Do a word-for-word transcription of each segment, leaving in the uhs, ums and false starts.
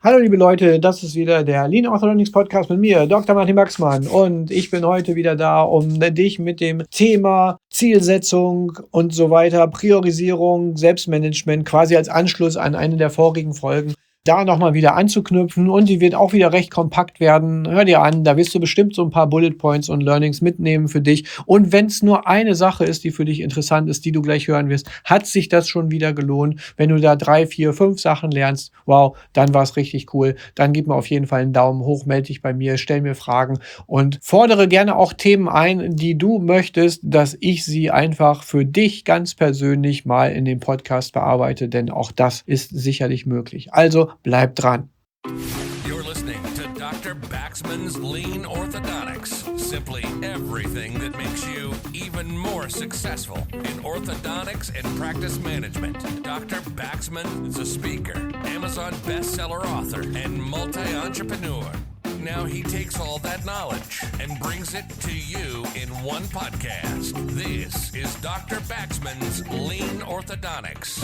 Hallo liebe Leute, das ist wieder der Lean Orthodontics Podcast mit mir, Doktor Martin Wachsmann, und ich bin heute wieder da, um dich mit dem Thema Zielsetzung und so weiter, Priorisierung, Selbstmanagement quasi als Anschluss an eine der vorigen Folgen da nochmal wieder anzuknüpfen, und die wird auch wieder recht kompakt werden. Hör dir an, da wirst du bestimmt so ein paar Bullet Points und Learnings mitnehmen für dich, und wenn es nur eine Sache ist, die für dich interessant ist, die du gleich hören wirst, hat sich das schon wieder gelohnt. Wenn du da drei, vier, fünf Sachen lernst, wow, dann war es richtig cool. Dann gib mir auf jeden Fall einen Daumen hoch, melde dich bei mir, stell mir Fragen und fordere gerne auch Themen ein, die du möchtest, dass ich sie einfach für dich ganz persönlich mal in dem Podcast bearbeite, denn auch das ist sicherlich möglich. Also bleib dran. You're listening to Doctor Baxman's Lean Orthodontics. Simply everything that makes you even more successful in orthodontics and practice management. Doctor Baxman is a speaker, Amazon bestseller author, and multi-entrepreneur. Now he takes all that knowledge and brings it to you in one podcast. This is Doctor Baxman's Lean Orthodontics.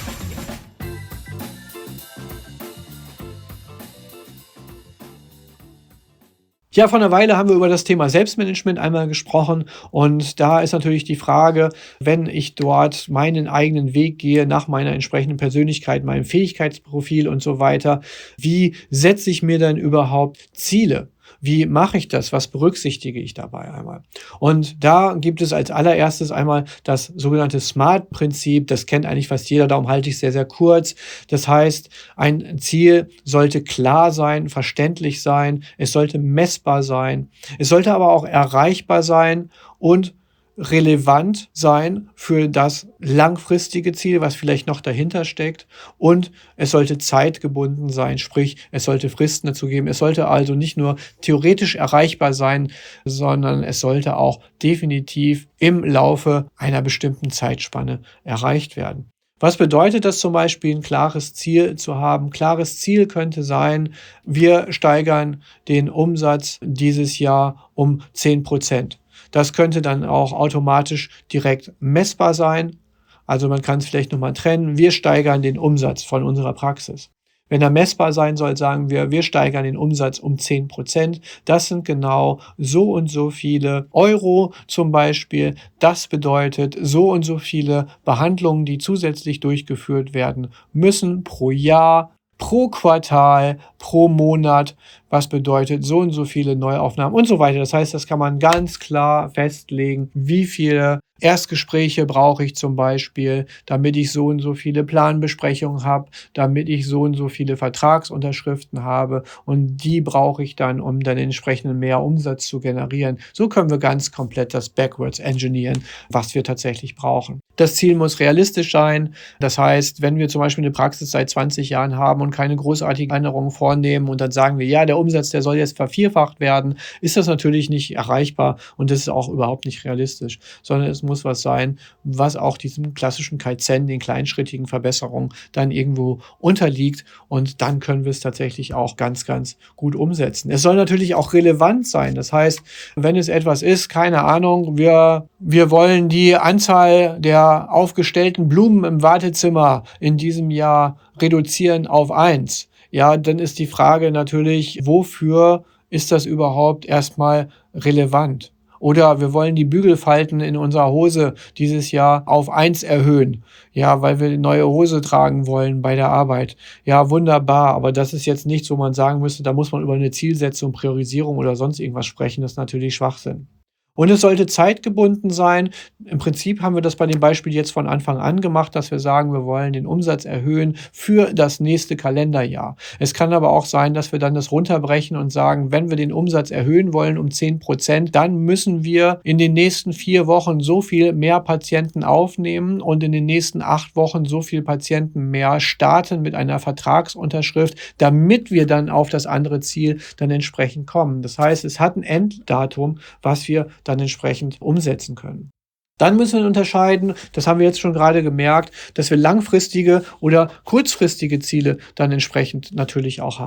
Ja, vor einer Weile haben wir über das Thema Selbstmanagement einmal gesprochen, und da ist natürlich die Frage, wenn ich dort meinen eigenen Weg gehe, nach meiner entsprechenden Persönlichkeit, meinem Fähigkeitsprofil und so weiter, wie setze ich mir denn überhaupt Ziele? Wie mache ich das? Was berücksichtige ich dabei einmal? Und da gibt es als allererstes einmal das sogenannte SMART-Prinzip. Das kennt eigentlich fast jeder, darum halte ich es sehr, sehr kurz. Das heißt, ein Ziel sollte klar sein, verständlich sein, es sollte messbar sein, es sollte aber auch erreichbar sein und relevant sein für das langfristige Ziel, was vielleicht noch dahinter steckt, und es sollte zeitgebunden sein, sprich, es sollte Fristen dazu geben. Es sollte also nicht nur theoretisch erreichbar sein, sondern es sollte auch definitiv im Laufe einer bestimmten Zeitspanne erreicht werden. Was bedeutet das zum Beispiel, ein klares Ziel zu haben? Klares Ziel könnte sein, wir steigern den Umsatz dieses Jahr um zehn Prozent. Das könnte dann auch automatisch direkt messbar sein. Also man kann es vielleicht nochmal trennen. Wir steigern den Umsatz von unserer Praxis. Wenn er messbar sein soll, sagen wir, wir steigern den Umsatz um zehn Prozent. Das sind genau so und so viele Euro zum Beispiel. Das bedeutet so und so viele Behandlungen, die zusätzlich durchgeführt werden müssen pro Jahr, pro Quartal, pro Monat, was bedeutet so und so viele Neuaufnahmen und so weiter. Das heißt, das kann man ganz klar festlegen, wie viele Erstgespräche brauche ich zum Beispiel, damit ich so und so viele Planbesprechungen habe, damit ich so und so viele Vertragsunterschriften habe, und die brauche ich dann, um dann entsprechend mehr Umsatz zu generieren. So können wir ganz komplett das Backwards engineeren, was wir tatsächlich brauchen. Das Ziel muss realistisch sein. Das heißt, wenn wir zum Beispiel eine Praxis seit zwanzig Jahren haben und keine großartigen Änderungen vornehmen und dann sagen wir, ja, der Umsatz, der soll jetzt vervierfacht werden, ist das natürlich nicht erreichbar, und das ist auch überhaupt nicht realistisch, sondern es muss was sein, was auch diesem klassischen Kaizen, den kleinschrittigen Verbesserungen, dann irgendwo unterliegt, und dann können wir es tatsächlich auch ganz, ganz gut umsetzen. Es soll natürlich auch relevant sein. Das heißt, wenn es etwas ist, keine Ahnung, wir, wir wollen die Anzahl der aufgestellten Blumen im Wartezimmer in diesem Jahr reduzieren auf eins. Ja, dann ist die Frage natürlich, wofür ist das überhaupt erstmal relevant? Oder wir wollen die Bügelfalten in unserer Hose dieses Jahr auf eins erhöhen. Ja, weil wir eine neue Hose tragen wollen bei der Arbeit. Ja, wunderbar. Aber das ist jetzt nichts, wo man sagen müsste, da muss man über eine Zielsetzung, Priorisierung oder sonst irgendwas sprechen. Das ist natürlich Schwachsinn. Und es sollte zeitgebunden sein. Im Prinzip haben wir das bei dem Beispiel jetzt von Anfang an gemacht, dass wir sagen, wir wollen den Umsatz erhöhen für das nächste Kalenderjahr. Es kann aber auch sein, dass wir dann das runterbrechen und sagen, wenn wir den Umsatz erhöhen wollen um zehn Prozent, dann müssen wir in den nächsten vier Wochen so viel mehr Patienten aufnehmen und in den nächsten acht Wochen so viel Patienten mehr starten mit einer Vertragsunterschrift, damit wir dann auf das andere Ziel dann entsprechend kommen. Das heißt, es hat ein Enddatum, was wir dann entsprechend umsetzen können. Dann müssen wir unterscheiden, das haben wir jetzt schon gerade gemerkt, dass wir langfristige oder kurzfristige Ziele dann entsprechend natürlich auch haben.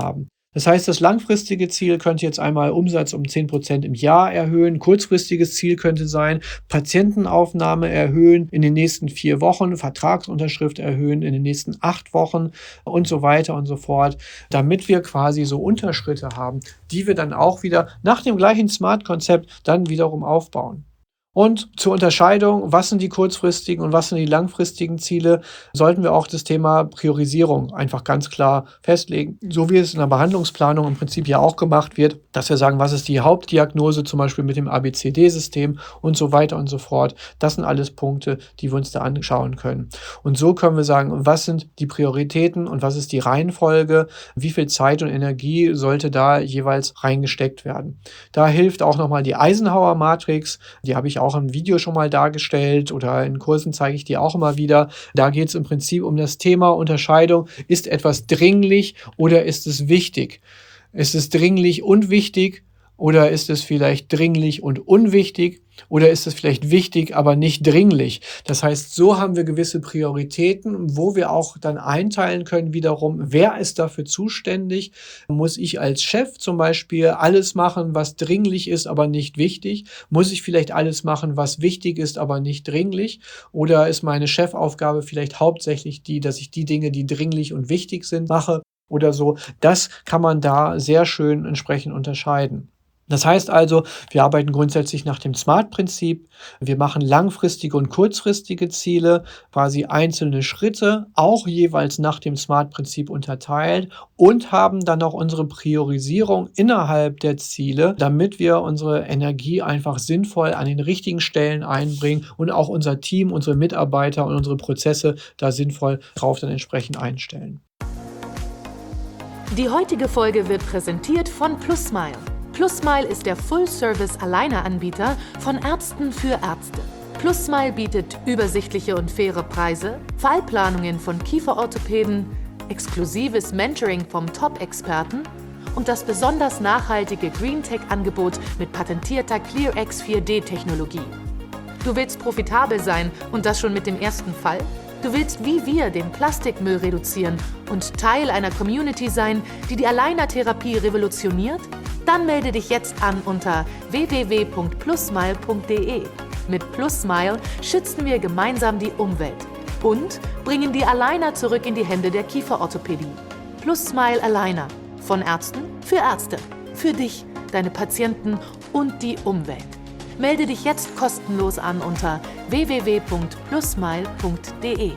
Das heißt, das langfristige Ziel könnte jetzt einmal Umsatz um zehn Prozent im Jahr erhöhen. Kurzfristiges Ziel könnte sein, Patientenaufnahme erhöhen in den nächsten vier Wochen, Vertragsunterschrift erhöhen in den nächsten acht Wochen und so weiter und so fort, damit wir quasi so Unterschritte haben, die wir dann auch wieder nach dem gleichen Smart-Konzept dann wiederum aufbauen. Und zur Unterscheidung, was sind die kurzfristigen und was sind die langfristigen Ziele, sollten wir auch das Thema Priorisierung einfach ganz klar festlegen. So wie es in der Behandlungsplanung im Prinzip ja auch gemacht wird, dass wir sagen, was ist die Hauptdiagnose, zum Beispiel mit dem A B C D-System und so weiter und so fort. Das sind alles Punkte, die wir uns da anschauen können. Und so können wir sagen, was sind die Prioritäten und was ist die Reihenfolge, wie viel Zeit und Energie sollte da jeweils reingesteckt werden. Da hilft auch nochmal die Eisenhower-Matrix, die habe ich auch auch im Video schon mal dargestellt oder in Kursen zeige ich die auch immer wieder. Da geht es im Prinzip um das Thema Unterscheidung. Ist etwas dringlich oder ist es wichtig? Ist es dringlich und wichtig oder ist es vielleicht dringlich und unwichtig? Oder ist es vielleicht wichtig, aber nicht dringlich? Das heißt, so haben wir gewisse Prioritäten, wo wir auch dann einteilen können wiederum, wer ist dafür zuständig? Muss ich als Chef zum Beispiel alles machen, was dringlich ist, aber nicht wichtig? Muss ich vielleicht alles machen, was wichtig ist, aber nicht dringlich? Oder ist meine Chefaufgabe vielleicht hauptsächlich die, dass ich die Dinge, die dringlich und wichtig sind, mache oder so? Das kann man da sehr schön entsprechend unterscheiden. Das heißt also, wir arbeiten grundsätzlich nach dem SMART-Prinzip. Wir machen langfristige und kurzfristige Ziele, quasi einzelne Schritte, auch jeweils nach dem SMART-Prinzip unterteilt und haben dann auch unsere Priorisierung innerhalb der Ziele, damit wir unsere Energie einfach sinnvoll an den richtigen Stellen einbringen und auch unser Team, unsere Mitarbeiter und unsere Prozesse da sinnvoll drauf dann entsprechend einstellen. Die heutige Folge wird präsentiert von PlusSmile. PlusSmile ist der Full-Service-Alleine-Anbieter von Ärzten für Ärzte. PlusSmile bietet übersichtliche und faire Preise, Fallplanungen von Kieferorthopäden, exklusives Mentoring vom Top-Experten und das besonders nachhaltige GreenTech-Angebot mit patentierter ClearX vier D Technologie. Du willst profitabel sein und das schon mit dem ersten Fall? Du willst wie wir den Plastikmüll reduzieren und Teil einer Community sein, die die Aligner-Therapie revolutioniert? Dann melde dich jetzt an unter w w w punkt plusmile punkt d e. Mit PlusSmile schützen wir gemeinsam die Umwelt und bringen die Aligner zurück in die Hände der Kieferorthopädie. PlusSmile Aligner. Von Ärzten für Ärzte. Für dich, deine Patienten und die Umwelt. Melde dich jetzt kostenlos an unter w w w punkt plusmile punkt d e.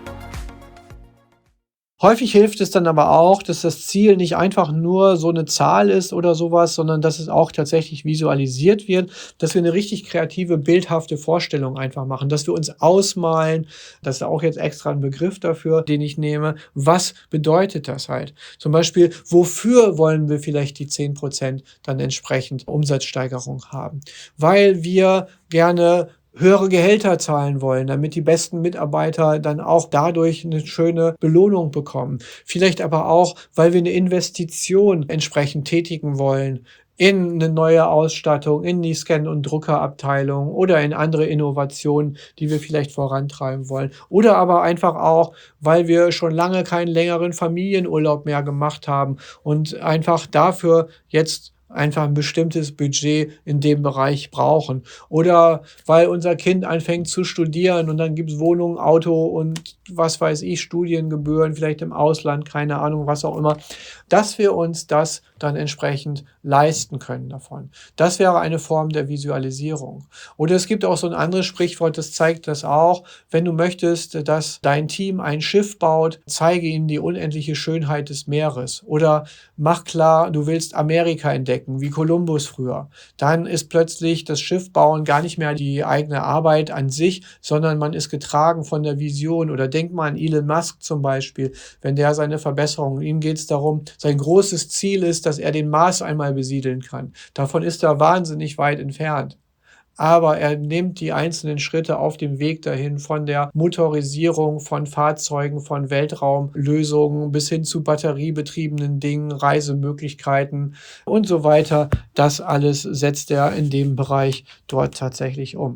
Häufig hilft es dann aber auch, dass das Ziel nicht einfach nur so eine Zahl ist oder sowas, sondern dass es auch tatsächlich visualisiert wird, dass wir eine richtig kreative, bildhafte Vorstellung einfach machen, dass wir uns ausmalen, das ist auch jetzt extra ein Begriff dafür, den ich nehme, was bedeutet das halt? Zum Beispiel, wofür wollen wir vielleicht die zehn Prozent dann entsprechend Umsatzsteigerung haben? Weil wir gerne höhere Gehälter zahlen wollen, damit die besten Mitarbeiter dann auch dadurch eine schöne Belohnung bekommen. Vielleicht aber auch, weil wir eine Investition entsprechend tätigen wollen in eine neue Ausstattung, in die Scan- und Druckerabteilung oder in andere Innovationen, die wir vielleicht vorantreiben wollen. Oder aber einfach auch, weil wir schon lange keinen längeren Familienurlaub mehr gemacht haben und einfach dafür jetzt einfach ein bestimmtes Budget in dem Bereich brauchen. Oder weil unser Kind anfängt zu studieren und dann gibt es Wohnung, Auto und was weiß ich, Studiengebühren, vielleicht im Ausland, keine Ahnung, was auch immer, dass wir uns das dann entsprechend leisten können davon. Das wäre eine Form der Visualisierung. Oder es gibt auch so ein anderes Sprichwort, das zeigt das auch. Wenn du möchtest, dass dein Team ein Schiff baut, zeige ihnen die unendliche Schönheit des Meeres. Oder mach klar, du willst Amerika entdecken, wie Kolumbus früher. Dann ist plötzlich das Schiffbauen gar nicht mehr die eigene Arbeit an sich, sondern man ist getragen von der Vision. Oder denk mal an Elon Musk zum Beispiel, wenn der seine Verbesserungen, ihm geht es darum, sein großes Ziel ist, dass er den Mars einmal besiedeln kann. Davon ist er wahnsinnig weit entfernt. Aber er nimmt die einzelnen Schritte auf dem Weg dahin, von der Motorisierung von Fahrzeugen, von Weltraumlösungen bis hin zu batteriebetriebenen Dingen, Reisemöglichkeiten und so weiter. Das alles setzt er in dem Bereich dort tatsächlich um.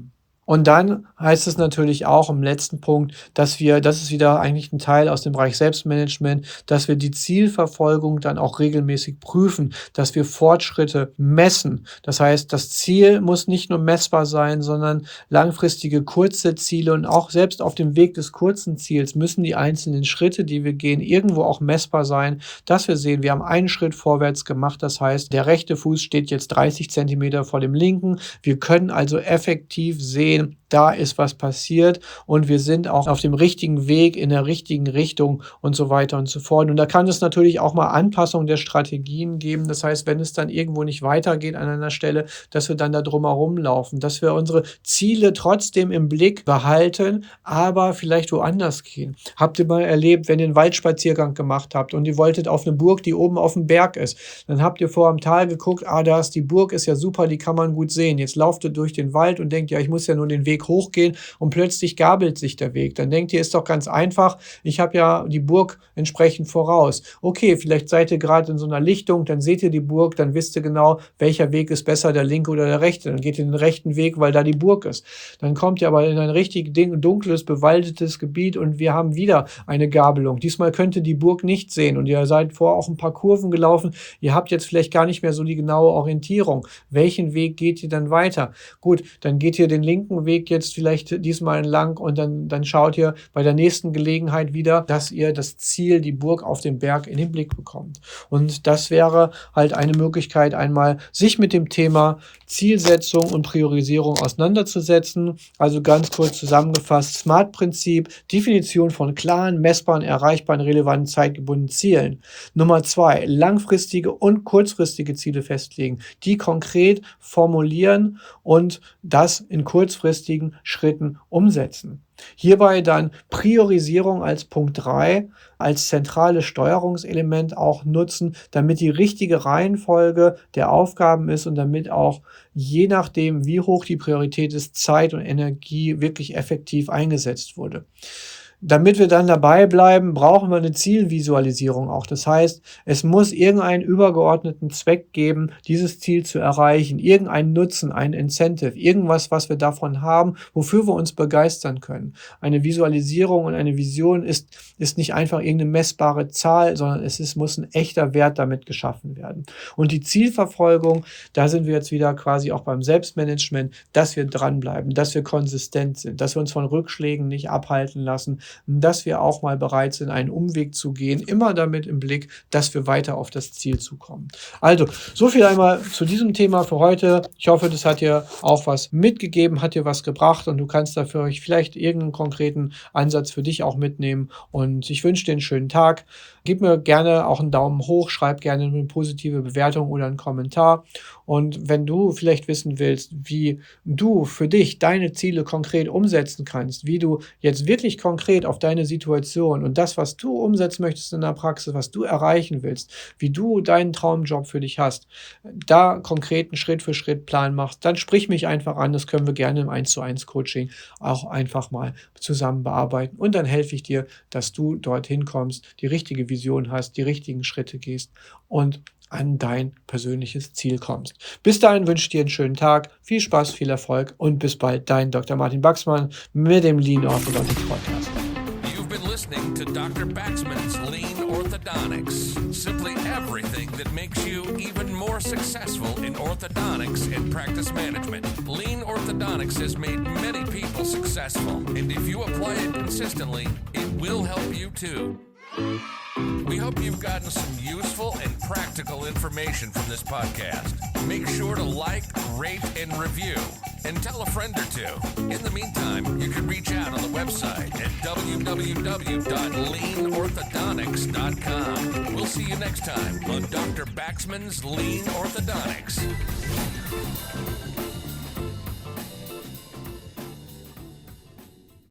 Und dann heißt es natürlich auch im letzten Punkt, dass wir, das ist wieder eigentlich ein Teil aus dem Bereich Selbstmanagement, dass wir die Zielverfolgung dann auch regelmäßig prüfen, dass wir Fortschritte messen. Das heißt, das Ziel muss nicht nur messbar sein, sondern langfristige kurze Ziele, und auch selbst auf dem Weg des kurzen Ziels müssen die einzelnen Schritte, die wir gehen, irgendwo auch messbar sein, dass wir sehen, wir haben einen Schritt vorwärts gemacht. Das heißt, der rechte Fuß steht jetzt dreißig Zentimeter vor dem linken. Wir können also effektiv sehen, da ist was passiert und wir sind auch auf dem richtigen Weg, in der richtigen Richtung und so weiter und so fort. Und da kann es natürlich auch mal Anpassung der Strategien geben. Das heißt, wenn es dann irgendwo nicht weitergeht an einer Stelle, dass wir dann da drumherum laufen, dass wir unsere Ziele trotzdem im Blick behalten, aber vielleicht woanders gehen. Habt ihr mal erlebt, wenn ihr einen Waldspaziergang gemacht habt und ihr wolltet auf eine Burg, die oben auf dem Berg ist, dann habt ihr vor am Tal geguckt, ah, da ist die Burg, ist ja super, die kann man gut sehen. Jetzt lauft ihr durch den Wald und denkt, ja, ich muss ja nur den Weg hochgehen, und plötzlich gabelt sich der Weg. Dann denkt ihr, ist doch ganz einfach, ich habe ja die Burg entsprechend voraus. Okay, vielleicht seid ihr gerade in so einer Lichtung, dann seht ihr die Burg, dann wisst ihr genau, welcher Weg ist besser, der linke oder der rechte. Dann geht ihr den rechten Weg, weil da die Burg ist. Dann kommt ihr aber in ein richtig dunkles, bewaldetes Gebiet und wir haben wieder eine Gabelung. Diesmal könnt ihr die Burg nicht sehen und ihr seid vorher auch ein paar Kurven gelaufen. Ihr habt jetzt vielleicht gar nicht mehr so die genaue Orientierung. Welchen Weg geht ihr dann weiter? Gut, dann geht ihr den linken Weg jetzt vielleicht diesmal entlang und dann, dann schaut ihr bei der nächsten Gelegenheit wieder, dass ihr das Ziel, die Burg auf dem Berg, in den Blick bekommt. Und das wäre halt eine Möglichkeit, einmal sich mit dem Thema Zielsetzung und Priorisierung auseinanderzusetzen. Also ganz kurz zusammengefasst: SMART-Prinzip, Definition von klaren, messbaren, erreichbaren, relevanten, zeitgebundenen Zielen. Nummer zwei, langfristige und kurzfristige Ziele festlegen, die konkret formulieren und das in kurzfristigen Schritten umsetzen. Hierbei dann Priorisierung als Punkt drei als zentrales Steuerungselement auch nutzen, damit die richtige Reihenfolge der Aufgaben ist und damit auch je nachdem, wie hoch die Priorität ist, Zeit und Energie wirklich effektiv eingesetzt wurde. Damit wir dann dabei bleiben, brauchen wir eine Zielvisualisierung auch. Das heißt, es muss irgendeinen übergeordneten Zweck geben, dieses Ziel zu erreichen, irgendeinen Nutzen, ein Incentive, irgendwas, was wir davon haben, wofür wir uns begeistern können. Eine Visualisierung und eine Vision ist, ist nicht einfach irgendeine messbare Zahl, sondern es ist, muss ein echter Wert damit geschaffen werden. Und die Zielverfolgung, da sind wir jetzt wieder quasi auch beim Selbstmanagement, dass wir dranbleiben, dass wir konsistent sind, dass wir uns von Rückschlägen nicht abhalten lassen, dass wir auch mal bereit sind, einen Umweg zu gehen, immer damit im Blick, dass wir weiter auf das Ziel zukommen. Also, so viel einmal zu diesem Thema für heute. Ich hoffe, das hat dir auch was mitgegeben, hat dir was gebracht und du kannst dafür vielleicht irgendeinen konkreten Ansatz für dich auch mitnehmen. Und ich wünsche dir einen schönen Tag. Gib mir gerne auch einen Daumen hoch, schreib gerne eine positive Bewertung oder einen Kommentar. Und wenn du vielleicht wissen willst, wie du für dich deine Ziele konkret umsetzen kannst, wie du jetzt wirklich konkret auf deine Situation und das, was du umsetzen möchtest in der Praxis, was du erreichen willst, wie du deinen Traumjob für dich hast, da konkreten Schritt-für-Schritt-Plan machst, dann sprich mich einfach an. Das können wir gerne im eins zu eins Coaching auch einfach mal zusammen bearbeiten. Und dann helfe ich dir, dass du dorthin kommst, die richtige Vision hast, die richtigen Schritte gehst und an dein persönliches Ziel kommst. Bis dahin wünsche ich dir einen schönen Tag, viel Spaß, viel Erfolg und bis bald, dein Doktor Martin Baxmann mit dem Lean Orthodontics Podcast. You've been listening to Doctor Baxman's Lean Orthodontics. Simply everything that makes you even more successful in orthodontics and practice management. Lean Orthodontics has made many people successful, and if you apply it consistently, it will help you too. We hope you've gotten some useful and practical information from this podcast. Make sure to like, rate, and review, and tell a friend or two. In the meantime, you can reach out on the website at w w w dot lean orthodontics dot com. We'll see you next time on Doctor Baxman's Lean Orthodontics.